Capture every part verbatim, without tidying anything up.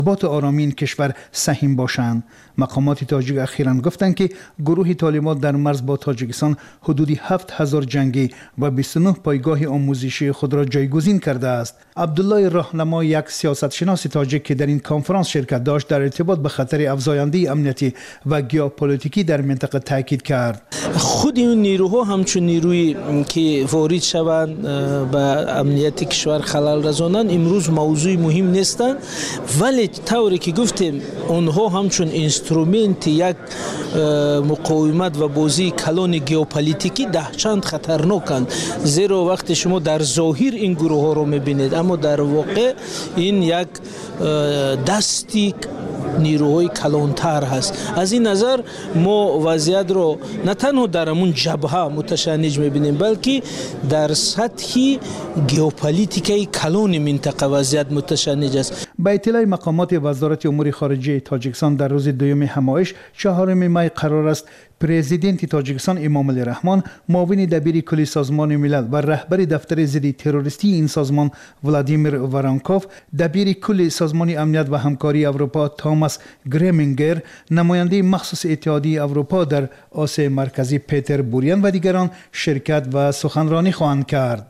ثبات آرامی این کشور سهیم باشند. مقامات تاجیک اخیراً گفتند که گروه طالبان در مرز با تاجیکستان حدودی هفت هزار جنگی و بیست و نه پایگاه آموزشی خود را جایگزین کرده است. عبدالله راهنما، یک سیاستشناس تاجیک که در این کنفرانس شرکت داشت، در ارتباط به خطر افزاینده امنیتی و ژئوپلیتیکی در منطقه تاکید کرد. خود این نیروها همچون نیروی که وارد شوند به امنیت کشور خلل رسانند امروز موضوع مهم نیستند، ولی طوری که گفتیم اونها همچون اینسترومنت یک مقاومت و بازی کلان ژئوپلیتیکی دهشت خطرناکند. زیرا وقتی شما در ظاهر این گروه ها رو میبینید اما در واقع این یک دستی نیروهای کلانتر هست. از این نظر ما وضعیت رو نه تنها در همون جبهه متشنج میبینیم بلکه در سطح ژئوپلیتیکی کلان منطقه وضعیت متشنج است. با اطلاع مقامات وزارت امور خارجه تاجیکستان در روز دوم همایش چهارم می قرار است پرزیدنت تاجیکستان امام علی رحمان، معاون دبیر کلی سازمان ملل و رهبر دفتر ضد تروریستی این سازمان ولادیمیر وارانکوف، دبیر کل سازمان امنیت و همکاری اروپا تاماس گریمینگر، نماینده مخصوص اتحادیه اروپا در آسیا مرکزی پیتر بوریان و دیگران شرکت و سخنرانی خواهند کرد.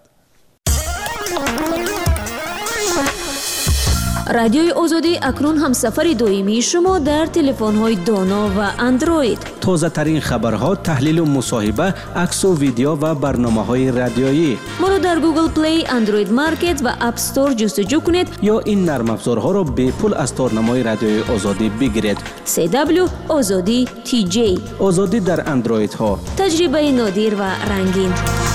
رادیوی آزادی اکنون هم سفر دویمی شما در تلفن‌های دانا و اندروید. تازه ترین خبرها، تحلیل و مصاحبه، عکس و ویدیو و برنامه‌های رادیویی. ما را در گوگل پلی، اندروید مارکت و اپ استور جستجو کنید یا این نرم افزارها را به پول از تارنمای رادیوی آزادی بگیرید. سی دبلیو آزادی تی جی. آزادی در اندروید ها. تجربه نادر و رنگین.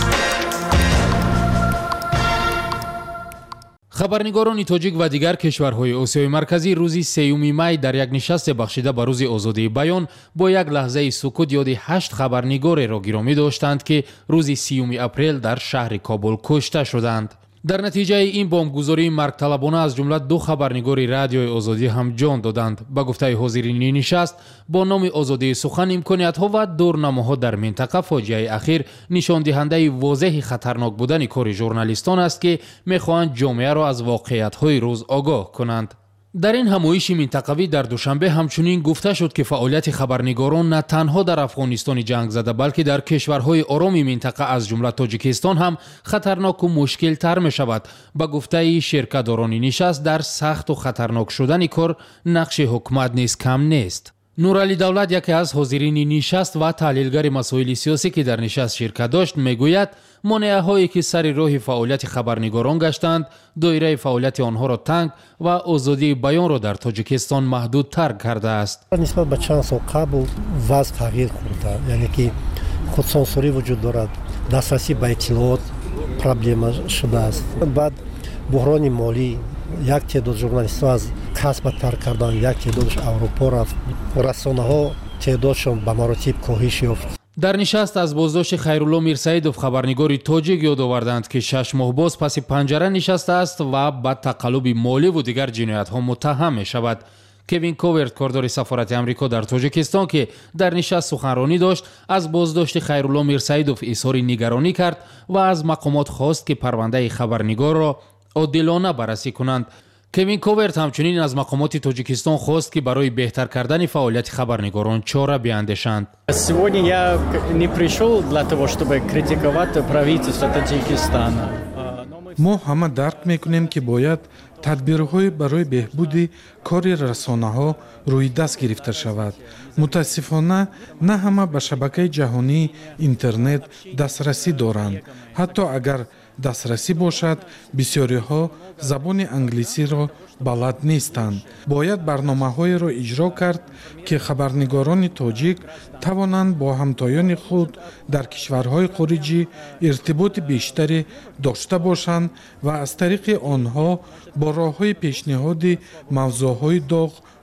خبرنگاران تاجیک و دیگر کشورهای آسیای مرکزی روز سوم می در یک نشست بخشیده به روز آزادی بیان با یک لحظه سکوت یاد هشت خبرنگار را گرامی داشتند که روز سوم اپریل در شهر کابل کشته شدند. در نتیجه این بمبگذاری مرگطلبانه از جمله دو خبرنگار رادیوی آزادی هم جان دادند. با گفته حاضرین نشست، با نام آزادی سخن امکانیت‌ها و دورنماها در منطقه فاجعه اخیر نشان دهنده واضح خطرناک بودن کار ژورنالیستان است که می‌خواهند جامعه را از واقعیت‌های روز آگاه کنند. در این همایش منطقوی در دوشنبه همچنین گفته شد که فعالیت خبرنگاران نه تنها در افغانستان جنگ زده بلکه در کشورهای آرام منطقه از جمله تاجیکستان هم خطرناک و مشکل تر می شود. با گفته شرکت‌داران نشست، در سخت و خطرناک شدن کار نقش حکومت نیز کم نیست. نورعلی دولت، یکی از حاضرین نشست و تحلیلگر مسائل سیاسی که در نشست شرکت داشت، میگوید مانعهایی که سر راه فعالیت خبرنگاران گشتند دایره فعالیت آنها را تنگ و آزادی بیان را در تاجیکستان محدود تر کرده است. نسبت به چند سال قبل وضع تغییر خورده، یعنی که خودسانسوری وجود دارد، دسترسی به اطلاعات پرابلم شده است. بعد بحران مالی، یک تعداد ژورنالیست‌ها از کسب ترک کردن، یک تعدادش اروپا رفت، رسانه‌ها تعدادشون به مراتب کاهش یافت. در نشست از بازداشت خیرالله میرسیدوف خبرنگار تاجیک یاد آوردند که شش ماه باز پس پنجره نشسته است و به تقلب مالی و دیگر جنایت‌ها متهم می شود. کوین کوورت، کاردار سفارت امریکا در تاجیکستان که در نشست سخنرانی داشت، از بازداشت خیرالله میرسیدوف اظهار نگرانی کرد و از مقامات خواست که پرونده خبرنگار را عادلانه بررسی کنند. کوین کوورت همچنین از مقامات تاجیکستان خواست که برای بهتر کردن فعالیت خبرنگاران چاره بیاندیشند. Сегодня я не пришел для того, чтобы критиковать правительство Таджикистана. ما همه درک میکنیم که باید تدبیرهای برای بهبود کار رسانه‌ها روی دست گرفته شود. متاسفانه نه همه به شبکه جهانی اینترنت دسترسی دارند. حتی اگر دسترسی باشد، بسیاری ها زبان انگلیسی را بلد نیستند. باید برنامه‌های را اجرا کرد که خبرنگاران تاجیک توانند با همتایان خود در کشورهای خارجی ارتباط بیشتری داشته باشند و از طریق آنها با راه‌های پیشنهاد موضوعهای داغ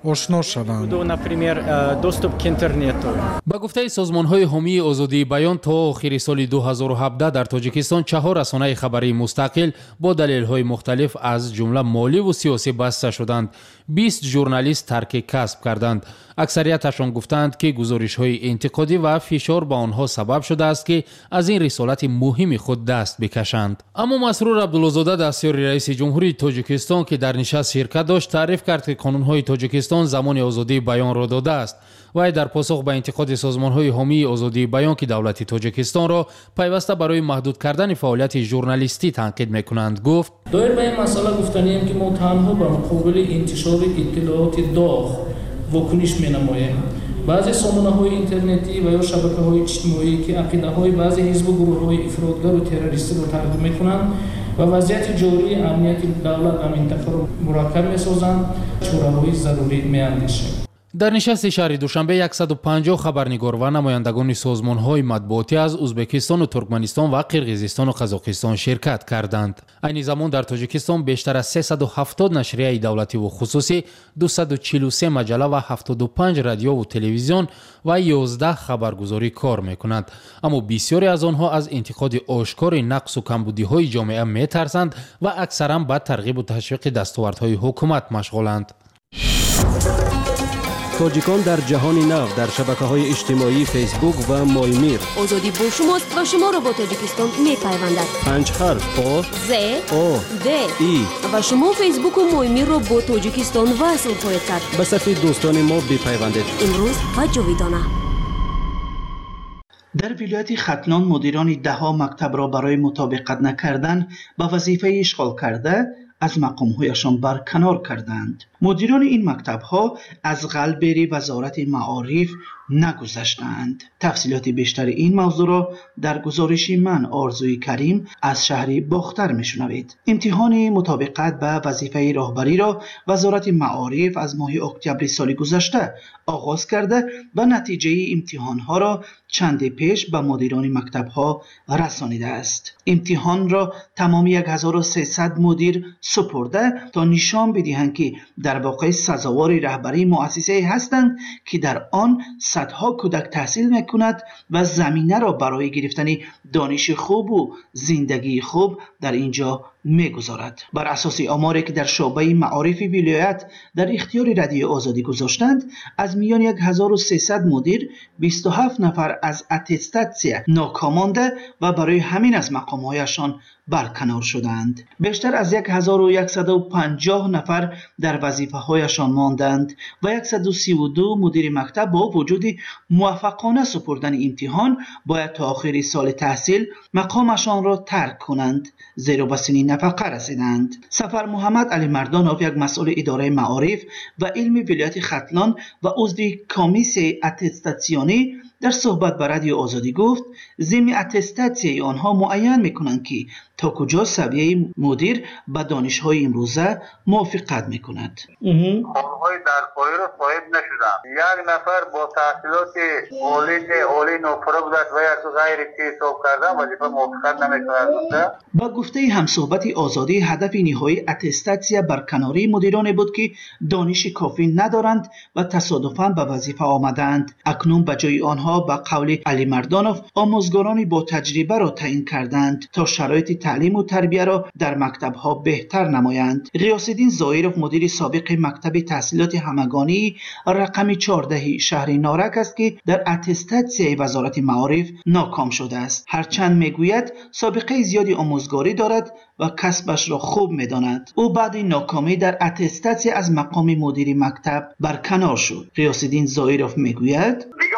ошно шаванд. Например, доступ к интернету. ба гуфтаи созмонҳои ҳомии озодии баён то охири соли ду ҳазору ҳабдаҳ дар тоҷикистон чаҳор расонаи хабарии мустақил бо далелҳои мухталиф аз ҷумла моливу сиёсӣ баста шуданд. бист журналист тарки касб карданд. аксарияташон гуфтанд ки гузоришҳои интиқодӣ ва фишор ба онҳо сабаб шудааст ки аз ин рисолати муҳими худ даст бикашанд. аммо масрур абдуллозода дастёри раиси ҷумҳурии тоҷикистон ки дар нишаст ширкат дошт таъриф кард ки қонунҳои тоҷикистон замони озодии баёнро додааст. вай дар посух ба интиқоди созмонҳои ҳомии озодии баён ки давлати тоҷикистонро пайваста барои маҳдуд кардани фаъолияти журналистӣ танқид мекунанд гуфт: доир ба ин масъала гуфтанием ки мо танҳо ба муқобили интишори иттилооти доғ вокуниш менамоем. баъзе сомонаҳои интернетӣ ва ё шабакаҳои иҷтимоӣ ки ақидаҳои баъзе ҳизбу гурӯҳҳои ифротгару террористиро тақдим мекунанд ва вазъияти ҷории амнияти давлат ва минтақаро мураккаб месозанд, чораҳои зарурӣ меандешем. дар нишасти шаҳри душанбе яксаду панҷоҳ хабарнигор ва намояндагони созмонҳои матбуотӣ аз узбекистону туркманистон ва қирғизистону қазоқистон ширкат карданд. айни замон дар тоҷикистон бештар аз сесаду ҳафтод нашрияи давлативу хусусӣ, дусаду чилу се маҷалла ва ҳафтоду панҷ радиову телевизион ва ёздаҳ хабаргузорӣ кор мекунанд. аммо бисёре аз онҳо аз интиқоди ошкори нақсу камбудиҳои ҷомеа метарсанд ва аксаран ба тарғибу ташвиқи дастовардҳои ҳукумат машғуланд. тоҷикон дар ҷаҳони нав дар шабакаҳои иҷтимоӣ фейсбук ва моимир. озодӣ бо шумост ва шуморо бо тоҷикистон мепайвандад. панҷ харф о з о д и ва шумо фейсбуку моимирро бо тоҷикистон васл хоҳед кард. ба сафи дӯстони мо бипайвандед. имрӯз ва ҷовидона. дар вилояти хатлон мудирони даҳо мактабро барои мутобиқат накардан ба вазифаи ишғол карда аз мақомҳояшон барканор карданд. мудирони ин мактабҳо аз ғалбери вазорати маориф нагузаштанд. тафсилоти бештари ин мавзӯъро дар гузориши ман орзуи карим аз шаҳри бохтар мешунавед. имтиҳони мутобиқат ба вазифаи роҳбариро вазорати маориф аз моҳи октябри соли гузашта оғоз карда ва натиҷаи имтиҳонҳоро чанде пеш ба мудирони мактабҳо расонидааст. имтиҳонро тамоми ҳазору сесад мудир супурда то нишон бидиҳанд ки дар воқеъ сазовори раҳбарии муассисае ҳастанд ки дар он садҳо кӯдак таҳсил мекунад ва заминаро барои гирифтани дониши хубу зиндагии хуб дар ин ҷо мегузорад. бар асоси оморе ки дар шуъбаи маорифи вилоят дар ихтиёри радиои озодӣ гузоштанд, аз миёни ҳазору сесад мудир бисту ҳафт нафар аз аттестатсия ноком монда ва барои ҳамин аз мақомҳояшон барканор шуданд. бештар аз ҳазору яксаду панҷоҳ нафар дар вазифаҳояшон монданд ва яксаду сиву ду мудири мактаб бо вуҷуди муваффақона супурдани имтиҳон бояд то охири соли таҳсил мақомашонро тарк кунанд, зеро ба синни нафақа расиданд. сафар муҳаммад али мардонов, як масъули идораи маориф ва илми вилояти хатлон ва узви комиссияи аттестатсионӣ дар суҳбат ба радио озодӣ гуфт: зимни аттестатсияи онҳо муайян мекунанд ки то куҷо савияи мудир ба донишҳои имрӯза мувофиқат мекунад. онҳои дарпоиро соҳиб нашуданд. як нафар бо таҳсилоти олӣ олӣ нопура будааст ва як ғайри чи ҳисоб кардан вазифа мувофиқат намекунад гуфта. ба гуфтаи ҳамсуҳбати озодӣ, ҳадафи ниҳоии аттестатсия барканории мудироне буд ки дониши кофӣ надоранд ва тасодуфан ба вазифа омаданд. акнун ба ҷои онҳо ба қавли али мардонов омӯзгорони бо таҷрибаро таъин карданд то шароити таълиму тарбияро дар мактабҳо беҳтар намоянд. ғиёсиддин зоиров, мудири собиқи мактаби таҳсилоти ҳамагонии рақами чордаҳи шаҳри норак аст ки дар аттестатсияи вазорати маориф ноком шудааст. ҳарчанд мегӯяд собиқаи зиёди омӯзгорӣ дорад ва касбашро хуб медонад. ӯ баъди нокомӣ дар аттестатсия аз мақоми мудири мактаб барканор шуд. ғиёсиддин зоиров мегӯяд: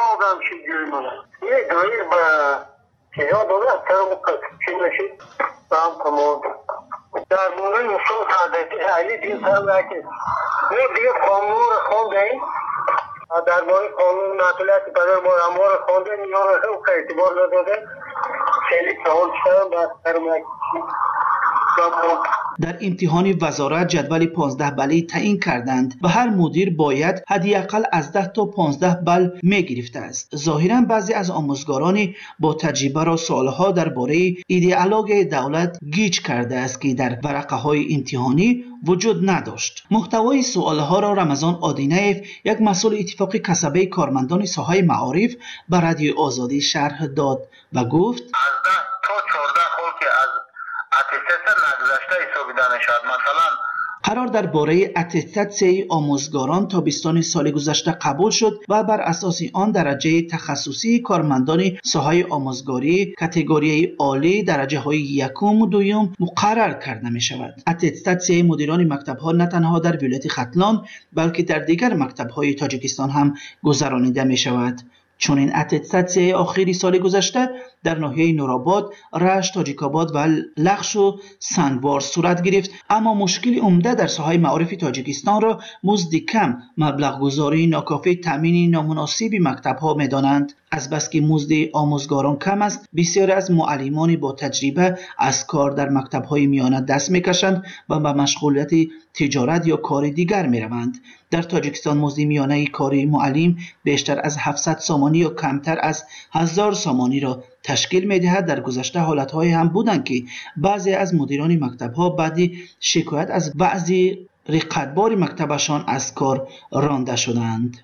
در مورد نصوص سعادتی علی دین صاحب که ما دیگه قانون رو خوندیم، در مورد قانون معطولیت پدر ما امور خوندیم، میان رو که اعتبار نداده خیلی کهول شدن و سرمایه در امتحان وزارت جدول پانزده بله تعیین کردند و هر مدیر باید حداقل از ده تا پانزده بل میگرفته است. ظاهرا بعضی از آموزگاران با تجربه را سالها درباره ایدئولوژی دولت گیج کرده است که در ورقه های امتحانی وجود نداشت. محتوای سوالها را رمضان آدینیف، یک مسئول اتفاق کسبه کارمندان ساحه معارف، به رادیو آزادی شرح داد و گفت از ده تا چهارده خال که از اتستات نگذشته حسابیده میشد. مثلا قرار درباره اتستاسیون آموزگاران تابستان سال گذشته قبول شد و بر اساس آن درجه تخصصی کارمندان ساحه آموزگاری کاتگوری عالی درجه های یکم و دوم مقرر کرده می شود. اتستاسیون مدیران مکتب ها نه تنها در ولایت ختلان بلکه در دیگر مکتب های تاجیکستان هم گذرانیده می شود. چون این اتستاسیون آخری سال گذشته در ناحیه نورآباد، رشت، تاجیک‌آباد و لخش و سنگوار صورت گرفت، اما مشکل عمده در ساحه معارف تاجیکستان را مزد کم، مبلغ گذاری ناکافی، تامین نامناسب مکتب‌ها می‌دانند. از بس که مزد آموزگاران کم است، بسیاری از معلمان با تجربه از کار در مکتب‌های میانه دست می‌کشند و به مشغولیت تجارت یا کار دیگر می‌روند. در تاجیکستان مزد میانه کار معلم بیشتر از هفتصد سامانی یا کمتر از هزار سامانی را تشکیل می‌دهد. در گذشته حالت‌های هم بودند که بعضی از مدیران مکتب‌ها بعد شکایت از بعضی رقابت‌بار مکتبشان از کار رانده شدند.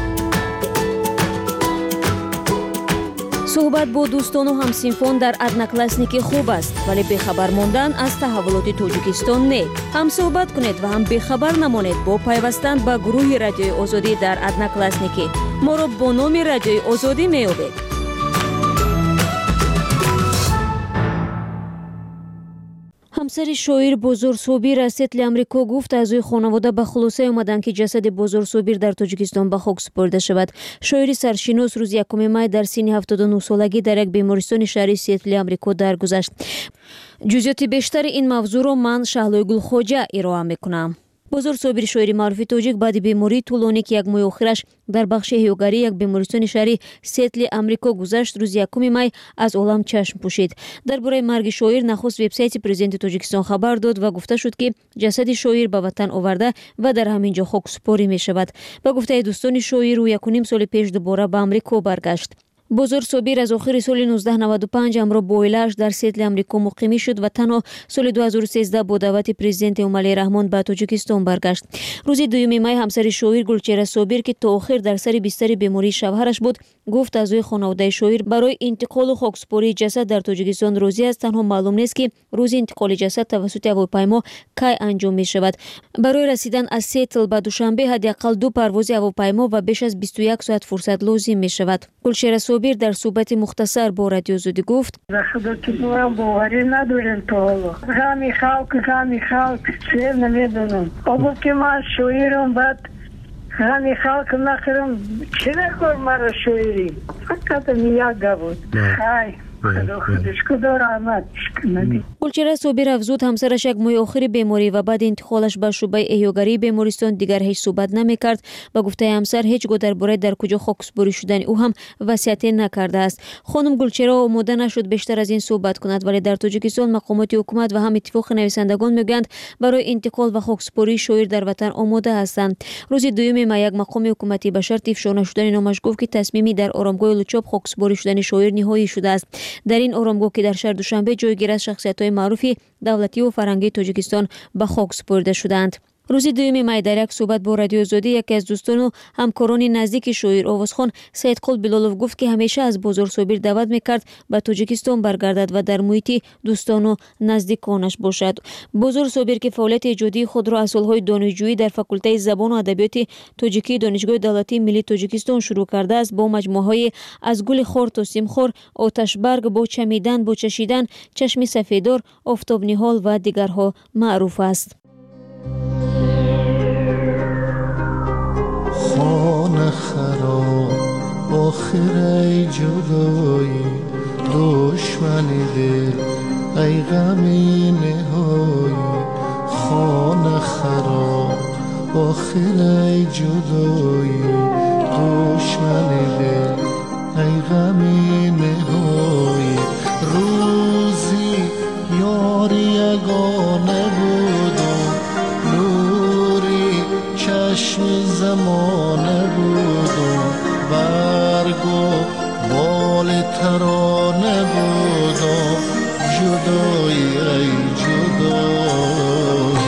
صحبت با دوستان و همسنفان در одноклассники خوب است، ولی بخبر ماندن از تحولات تاجیکستان نه. هم صحبت کنید و هم بخبر نمانید با پیوستن به گروه رادیوی آزادی در одноклассники. ما را با نام رادیوی آزادی می‌یابید. همسر شاعر بزرگ صابر از سطل امریکا گفت اعضای خانواده به خلاصه آمدند که جسد بزرگ صابر در تاجیکستان به خاک سپرده شود. شاعر سرشناس روز یکم می در سن هفتاد و نه سالگی در یک بیمارستان شهری سطل امریکا درگذشت. جزئیات بیشتر این موضوع را من شهلای گلخواجه ارائه میکنم. بزرگ صابر شاعر معروف تاجیک بعد بیماری طولانی که یک ماه آخرش در بخش احیاگری یک بیمارستان شهری سطل امریکا گذشت، روز یکم می از عالم چشم پوشید. درباره مرگ شاعر نخست وبسایت پرزیدنت تاجیکستان خبر داد و گفته شد که جسد شاعر به وطن آورده و در همین جا خاکسپاری می شود. به گفته دوستان شاعر او یک و نیم سال پیش دوباره به امریکا برگشت. بزرگ صابر از آخر سال نوزده نود و پنج همراه با عائله‌اش در سطل امریکا مقیم شد و تنها سال دو هزار و سیزده با دعوت پرزیدنت امالی رحمان به تاجیکستان برگشت. روز دوم می همسر شاعر گلچهره صابر که تا آخر در سر بستر بیماری شوهرش بود، گفت اعضای خانواده شاعر برای انتقال و خاکسپاری جسد در تاجیکستان راضی است. تنها معلوم نیست که روز انتقال جسد توسط هواپیما کی انجام می شود. برای رسیدن از سطل به دوشنبه حداقل دو پرواز هواپیما و بیش از بیست و یک ساعت فرصت لازم می شود. گلچهره صابر در صحبت مختصر با رادیو آزادی گفت خودت باوری نداریم تا حالا. غمی خلق غمی خلق چه نمیدونم. اما که من شاعرم بعد غمی خلق نخرم چه نکر مرا شاعری. فقط یک بود. خای خودش کدار آمد. گلچهره صابر افزود همسرش یک ماه آخر بیماری و بعد انتقالش به شعبه احیاگری بیمارستان دیگر هیچ صحبت نمی کرد. با گفته همسر هیچگاه درباره در کجا خاکسپاری شدن او هم وصیتی نکرده است. خانم گلچهره آماده نشد بیشتر از این صحبت کند، ولی در تاجیکستان مقامات حکومت و هم اتفاق نویسندگان میگویند برای انتقال و خاکسپاری شاعر در وطن آماده هستند. روز دوم می یک مقام حکومتی به شرط افشا نشدن نامش گفت که تصمیمی در آرامگاه لوچاب خاکسپاری شدن شاعر نهایی شده است. در این آرامگاه که در شهر دوشنبه جایگیر از شخصیت‌های معروفی دولتی و فرهنگی تاجیکستان به خاک سپرده شدند. روز دوم می در یک صحبت با رادیو آزادی یکی از دوستان و همکاران نزدیک شاعر آوازخوان سید قل بلالوف گفت که همیشه از بزرگ صابر دعوت میکرد به تاجیکستان برگردد و در محیط دوستان و نزدیکانش باشد. بزرگ صابر که فعالیت ایجادی خود را از سالهای دانشجویی در فاکولته زبان و ادبیات تاجیکی دانشگاه دولتی ملی تاجیکستان شروع کرده است، با مجموعه‌های از گل خور تا سیم خور، آتش برگ، با چمیدن، با چشیدن، چشم سفیدار، آفتاب نهال و دیگرها معروف است. خانه خراب آخر ای جدایی دشمنی دل ای غمی نهایی. خانه خراب آخر ای جدایی دشمنی دل ای غمی نهایی. روزی یاری یگانه بود چشم زمانه بود و برگ و بال ترانه بود و جدایی ای جدایی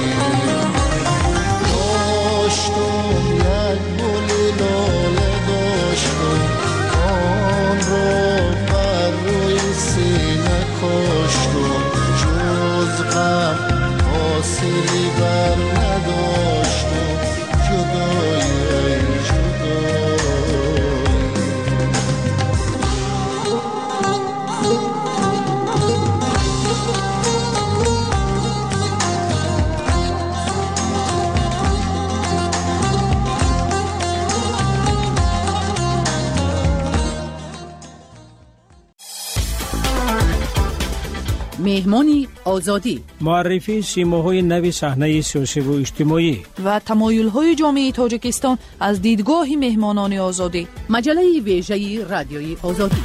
داشتم یک گل لاله داشتم آن را بر روی سینه کاشتم جز غم حاصلی بر نداشتم جدایی ای جدایی مهمانی آزادی معرفی سیماهای نوی صحنه سیاسی و اجتماعی و تمایل‌های جامعه تاجیکستان از دیدگاه مهمانان آزادی مجله ویژه رادیوی آزادی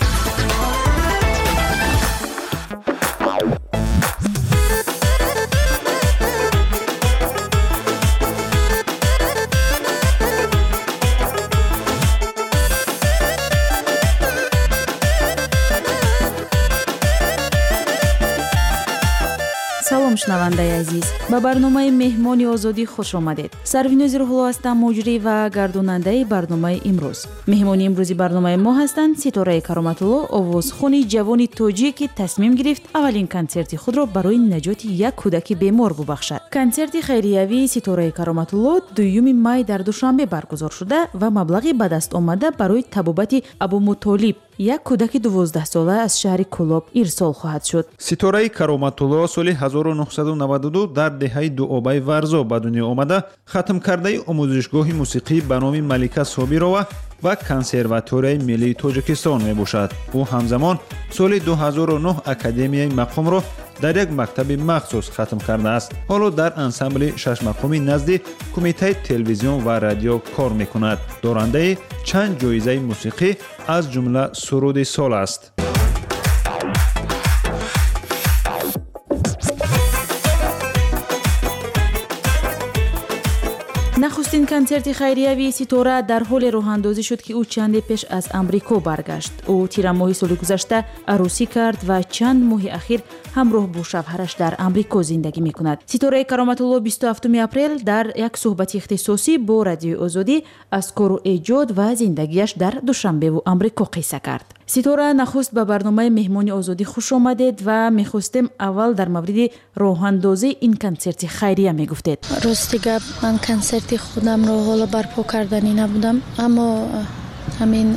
шунавандаи азиз, ба барномаи меҳмони озодӣ хуш омадед. Сарвинози Рӯҳулло ҳастам, муҷрӣ ва гардонандаи барномаи имрӯз. Меҳмони имрӯзи барномаи мо ҳастанд Ситораи Кароматулло, овозхони ҷавони тоҷик ки тасмим гирифт аввалин консерти худро барои наҷоти як кӯдаки бемор бубахшад. Консерти хайриявии Ситораи Кароматулло дуюми май дар Душанбе баргузор шуда ва маблағи ба даст омада барои табобати Абумутолиб, як кӯдаки дувоздаҳсола аз шаҳри Кӯлоб ирсол хоҳад шуд. Ситораи Кароматулло соли ҳазору нуҳсаду наваду ду дар деҳаи дуобаи Варзо ба дунё омада хатмкардаи омӯзишгоҳи мусиқӣ ба номи Малика Собирова ва консерваторияи миллии Тоҷикистон мебошад. Ӯ ҳамзамон соли ду ҳазору нӯҳ академияи мақомро дар як мактаби махсус хатм кардааст. Ҳоло дар ансамбли шашмақоми назди кумитаи телевизион ва радио кор мекунад. Дорандаи чанд ҷоизаи мусиқӣ аз ҷумла суруди сол аст. нахустин консерти хайриявии Ситора дар ҳоле роҳандозӣ шуд ки ӯ чанде пеш аз Амрико баргашт. Ӯ тирамоҳи соли гузашта арӯсӣ кард ва чанд моҳи ахир ҳамроҳ бо шавҳараш дар Амрико зиндагӣ мекунад. Ситораи Кароматулло бисту ҳафтуми апрел дар як суҳбати ихтисосӣ бо Радиои Озодӣ аз кору эҷод ва зиндагиаш дар Душанбеву Амрико қисса кард. Ситора нахуст ба барномаи меҳмони озодӣ хуш омадед ва мехостем аввал дар мавриди роҳандозии ин консерти хайрия мегуфтед. Рости гап, ман консерти худамро ҳоло барпо карданӣ набудам, аммо ҳамин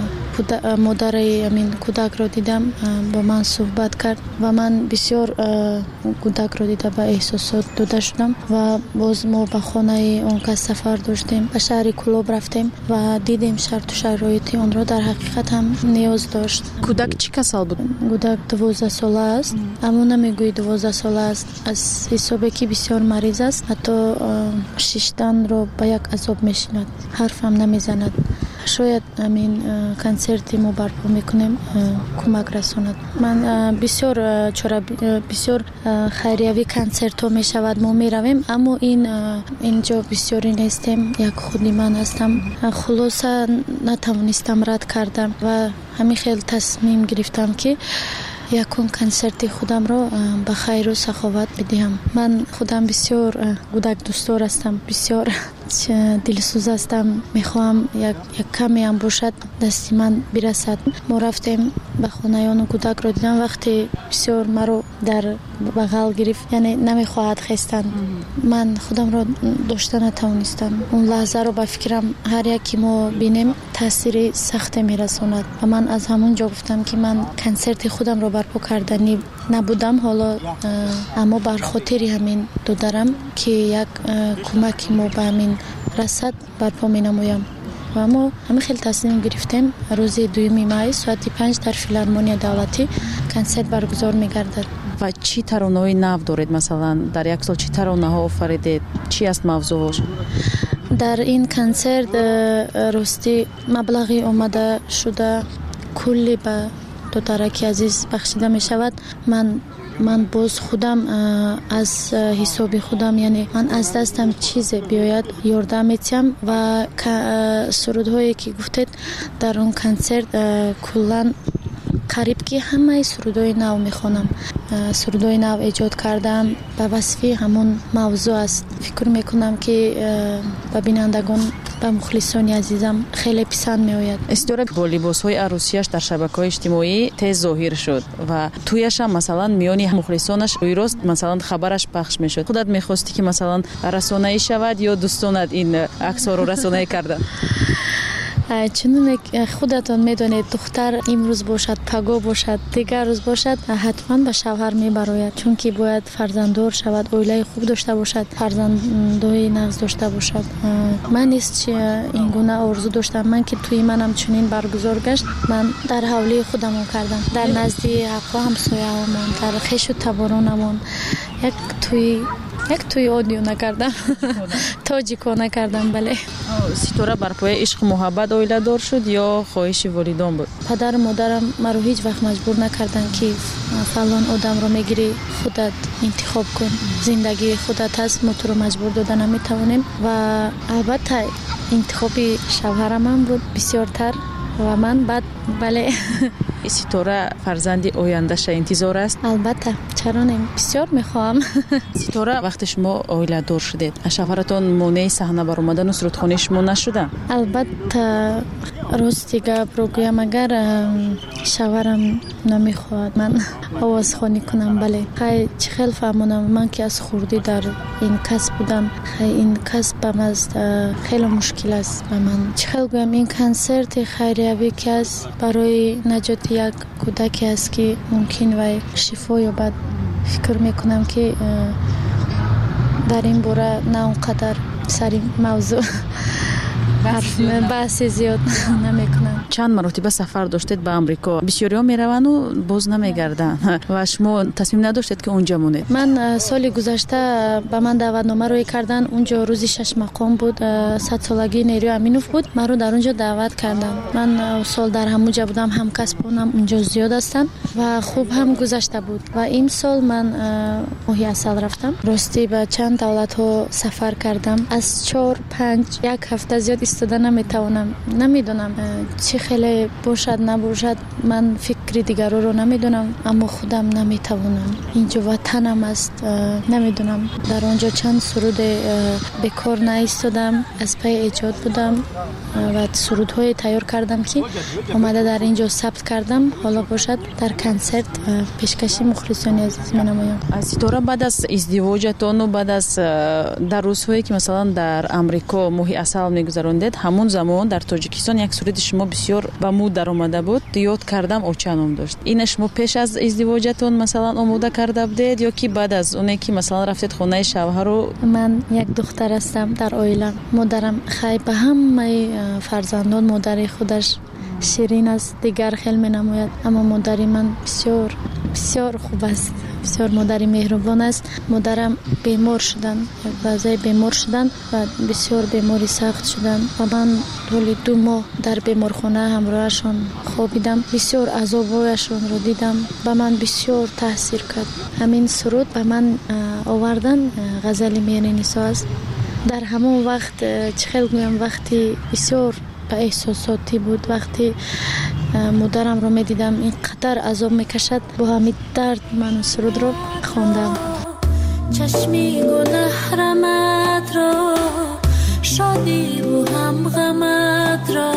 модари ҳамин кӯдакро дидам, бо ман суҳбат кард ва ман бисёр кӯдакро дида ба эҳсосот дода шудам ва боз мо ба хонаи он кас сафар доштем, ба шаҳри Кӯлоб рафтем ва дидем шарту шароити онро. Дар ҳақиқат ҳам ниёз дошт. Кӯдак чӣ касал буд? Кӯдак дувоздаҳ сола аст, аммо намегӯи дувоздаҳ сола аст, аз ҳисобе ки бисёр мариз аст, ҳатто шишданро ба як азоб мешинад, ҳарфам намезанад. шояд ҳамин консерти мо барпо мекунем кӯмак расонад. Ман бисёр чора бисёр хайриявӣ консертҳо мешавад, мо меравем, аммо ин инҷо бисёрӣ нестем, як худи ман ҳастам. Хулоса натавонистам рад кардам ва ҳамин хел тасмим гирифтам ки якун консерти худамро ба хайру саховат бидиҳам. Ман худам бисёр кӯдак дӯстдор ҳастам, бисёр дилсӯз ҳастам, мехоҳам як каме ҳам бошад дасти ман бирасад. Мо рафтем ба хонаи ону кӯдакро дидам, вақте бисёр маро дар бағал гирифт, яъне намехоҳад хестан. Ман худамро дошта натавонистам. Он лаҳзаро ба фикрам ҳар яке мо бинем таъсири сахте мерасонад ва ман аз ҳамон ҷо гуфтам ки ман консерти худамро барпо карданӣ набудам, ҳоло аммо бар хотири ҳамин додарам ки як кӯмаки мо ба ҳамин расад барпо менамоям. ва мо ҳамин хел тасмим гирифтем рӯзи дуюми май соати панҷ дар филармония давлатӣ консерт баргузор мегардад. ва чӣ таронаҳои нав доред? Масалан дар як сол чӣ таронаҳо офаридед? Чӣ аст мавзӯъ? дар ин консерт рости маблағи омада шуда кулли ба додараки азиз бахшида мешавад. Ман من باز خودم از حساب خودم یعنی من از دستم چیزی بیاید یاردم میتیم و سرودهایی که گفتید در اون کنسرت کلا قریب که همه سرودهای نو میخونم. سرودهای نو ایجاد کردم به وصفی همون موضوع است. فکر میکنم که به بینندگان به مخلصان عزیزم خیلی پسند میآید. استوره با لباسهای عروسیش در شبکه‌های اجتماعی تیز ظاهر شد و تویش هم مثلا میانی مخلصانش رویروز مثلا خبرش پخش میشد. خودت میخواستی که مثلا رسانه‌ای شود یا دوستانت این عکس‌ها رو رسانه‌ای کردن؟ چون خودتان میدونید دختر امروز باشد پگاه باشد دیگر روز باشد حتما به شوهر میبراید، چون که باید فرزنددار شود، اویله خوب داشته باشد، فرزندای نغز داشته باشد. من نیست این گونه آرزو داشتم. من که توی منم چنین برگزار گشت، من در حوله خودم کردم، در نزدی حقا همسایه‌هامون، در خیش و تبارانمون یک توی یک توی آدیو نکردم تاجیکو نکردم. بله. ستاره بر پای عشق محبت اویله دار شد یا خواهش والدان بود؟ پدر و مادرم مرا هیچ وقت مجبور نکردن که فلان آدم رو میگیری خودت انتخاب کن، زندگی خودت هست، ما تو رو مجبور دادن نمیتوانیم. و البته انتخابی شوهرم هم بود بسیارتر و من بعد بله. ستاره فرزندی آینده‌اش انتظار است؟ البته، چرا نه، بسیار میخوام. ستاره وقتی شما اویله دار شدید شوهرتون مانع صحنه بر اومدن و سرودخوانی شما نشدن؟ البته راستی گپ رو گویم اگر شوهرم نمیخواد من آوازخوانی کنم بله خیلی چه خیلی فهمونم. من که از خوردی در این کسب بودم، خیلی این کسب بم خیلی مشکل است به من. چه خیلی گویم این کنسرت خیریوی که است برای نجات یک کودکی است که ممکن و شفا یابد. فکر میکنم که در این باره نه اونقدر سری موضوع بحث زیاد نمیکنم. چند مرتبه سفر داشتید به امریکا، بسیاری ها میروند و باز نمیگردن و شما تصمیم نداشتید که اونجا مونید؟ من سال گذشته به من دعوتنامه روی کردن، اونجا روزی شش مقام بود، صد سالگی نیروی امینوف بود، من رو در اونجا دعوت کردن. من سال در همونجا بودم، هم کسبونم اونجا زیاد هستن و خوب هم گذشته بود. و این سال من ماهی اصل رفتم، راستی به چند دولت ها سفر کردم، از چهار پنج یک هفته زیاد استاده نمیتونم. نمیدونم چه خیلی باشد نباشد، من فکری دیگر رو نمیدونم، اما خودم نمیتونم. اینجا وطنم است، نمیدونم در اونجا چند سرود بکار نایستادم، از پای ایجاد بودم و سرودهای تیار کردم که اومده در اینجا ثبت کردم. حالا باشد در کنسرت پیشکشی مخلصان عزیز منمایم. ستاره بعد از ازدواجتون و بعد از در روزهایی که مثلا در امریکا ماهی اصل میگذروندید، همون زمان در تاجیکستان یک سرود شما بسیار به مود در اومده بود، یاد کردم اوچانم داشت. این شما پیش از ازدواجتون مثلا آماده کرده بودید یا کی بعد از اونی که مثلا رفتید خونه شوهر رو؟ من یک دختر هستم در عائله. مادرم خیلی به همه فرزندان مادر خودش شیرین است، دیگر خیلی می نماید، اما مادری من بسیار بسیار خوب است، بسیار مادری مهربان است. مادرم بیمار شدن، بعضی بیمار شدن و بسیار بیماری سخت شدن و من طول دو ماه در بیمارخانه همراهشان خوابیدم، بسیار عذابایشان رو دیدم، به من بسیار تاثیر کرد. همین سرود به من آوردن غزل میان نسا است. در همون وقت چه خیلی گویم وقتی بسیار به احساساتی بود، وقتی مادرم رو میدیدم اینقدر عذاب میکشد، با همین درد من سرود رو خواندم. چشمی گل حرمت را، شادی و هم غمت را،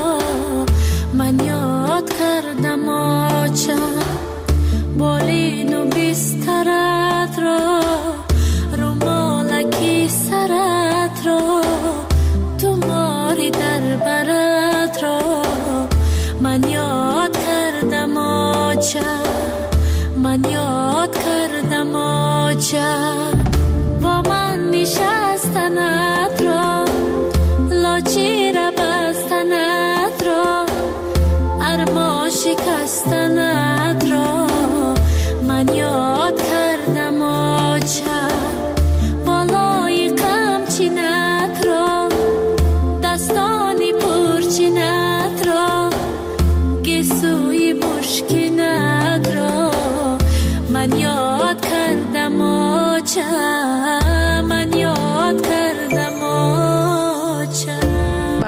من یاد کردم آچه بالین و بسترت را، رومالکی سرت را، تو ماری در برت را، من یاد کردم آچه، من یاد کردم آچه، با من نشستنت را، لاچی را بستنت را، ارما شکستنت را، من یاد کردم آچه، بالای قمچینت را، دستانی پرچینت را، گسوی مشکینت را، من یاد کردم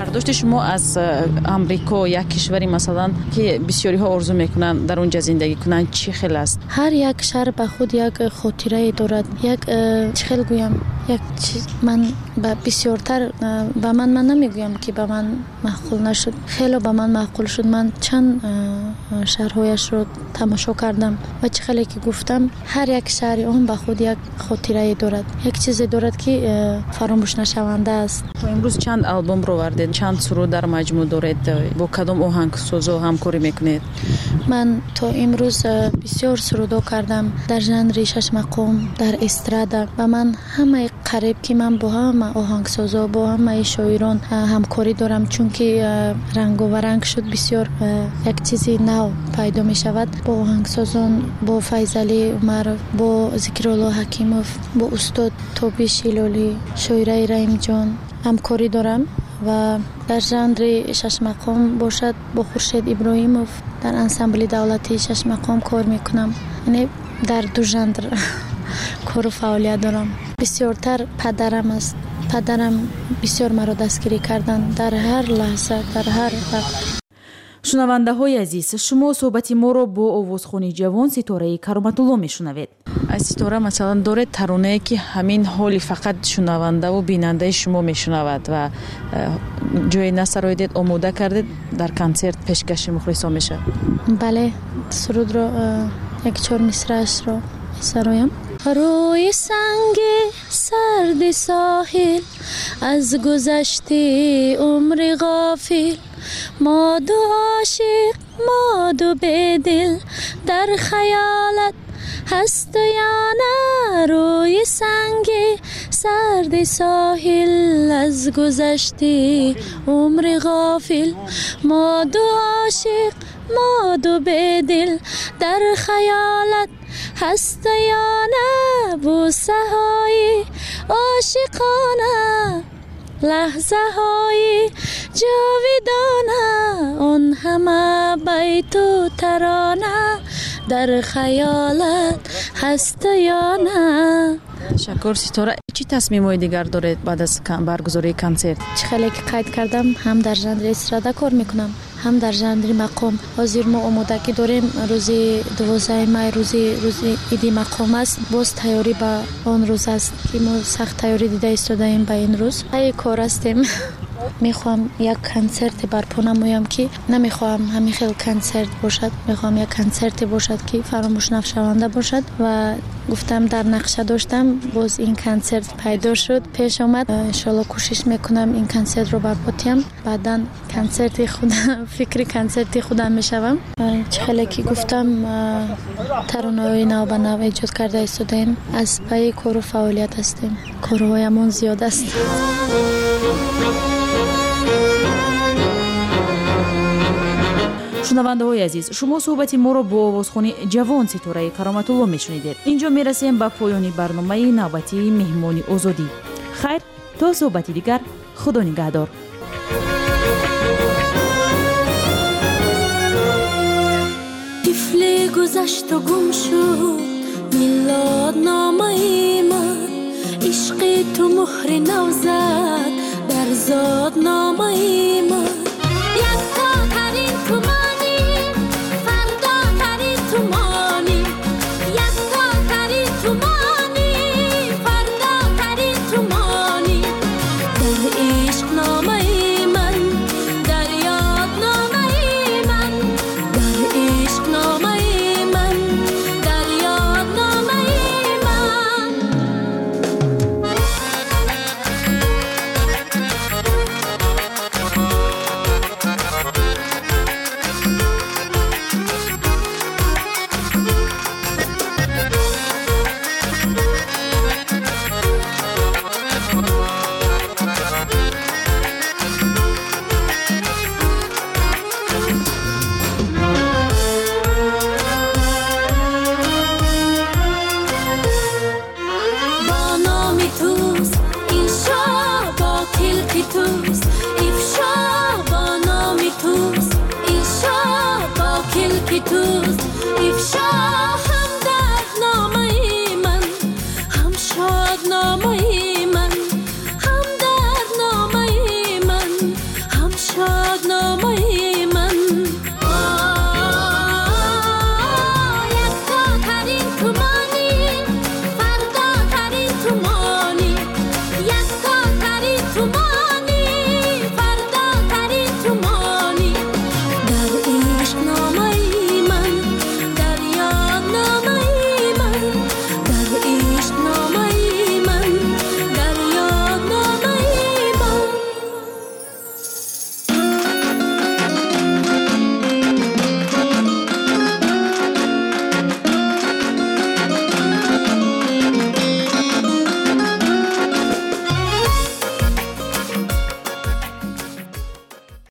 бардошти шумо аз амрико, як кишвари масалан ки бисёриҳо орзу мекунанд дар онҷа зиндагӣ кунанд, чӣ хел аст? ҳар як шаҳр ба худ як хотирае дорад. Як чӣ хел гӯям, як ман ба бисёртар ба ман ман намегӯям ки ба ман маъқул нашуд. Хело ба ман маъқул шуд. Ман чанд шаҳрҳояшро тамошо кардам ва чӣ хеле ки гуфтам, ҳар як шаҳри он ба худ як хотирае дорад. Як чизе дорад ки фаромӯшнашаванда аст. То имрӯз чанд албомро вардед, чанд суруд дар маҷмӯъ доред, бо кадом оҳангсозо ҳамкорӣ мекунед? Ман то имрӯз бисёр сурудо кардам дар жанри шашмақом, дар эстрада ва ман ҳамаи қариб ки ман бо ҳама оҳангсозо, бо ҳамаи шоирон ҳамкорӣ дорам, чунки ранговаранг шуд, бисёр як чизи нав пайдо мешавад. Бо оҳангсозон, бо Файзалӣ Умаров, бо Зикрулло Ҳакимов, бо устод Тобиш Илолӣ, шоираи Раимҷон ҳамкорӣ дорам ва дар жанри шашмақом бошад бо Хуршед Иброҳимов дар ансамбли давлатии шашмақом кор мекунам. яъне дар ду жанр кору фаъолият дорам. бисёртар падарам аст. падарам бисёр маро дастгирӣ карданд дар ҳар лаҳза, дар ҳар вақт. шунавандаҳои азиз, шумо суҳбати моро бо овозхони ҷавон Ситораи Кароматулло мешунавед. аз Ситора масалан доред таронае ки ҳамин ҳоли фақат шунавандаву бинандаи шумо мешунавад ва ҷое насароидед, омода кардед дар консерт пешкаши мухлисо мешавад? бале, сурудро як чор мисраашро месароям. روی سنگ سرد ساحل از گذشته عمر غافل، ما دو عاشق ما دو بدل در خیالت هست یا نه. روی سنگ سرد ساحل از گذشته عمر غافل، ما دو عاشق ما دو بدل در خیالت هست یا نه. بوسه های عاشقانه، لحظه های جاودانه، اون همه بیت و ترانه در خیالت هست یا نه. شکر سیتورا، چی تصمیم‌های دیگر دارید بعد از برگزاری کنسرت؟ چه خیلی که قید کردم، هم در ژانر استرادا کار میکنم، هم در ژانر مقام. حاضر ما آمادگی داریم روزی دوازده می، روزی روزی عید مقام است. باز تیاری با آن روز است که ما سخت تیاری دیده ایستادیم به این روز. ای کار هستیم. میخوام یک کنسرت برپا نمایم که نمیخوام همین خیلی کنسرت باشد، میخوام یک کنسرت باشد که فراموش نشونده باشد و گفتم در نقشه داشتم، باز این کنسرت پیدا شد، پیش آمد. ان شاءالله کوشش میکنم این کنسرت رو برپا کنم. بعداً کنسرت خودم، فکر کنسرت خودم میشوم. چه خیلی که گفتم ترانه‌های نو به نو ایجاد کرده ایستادیم، از پای کار و فعالیت هستیم، کارهایمون زیاد است. шунавандаҳои азиз, шумо суҳбати моро бо овозхони ҷавон Ситораи Кароматулло мешунидед. инҷо мерасем ба поёни барномаи навбатии меҳмони озодӣ. хайр, то суҳбати дигар, худо нигаҳдор. طفلی گذشت و گم شد میلاد نامه من، عشق تو مهر نو زد در زاد نامه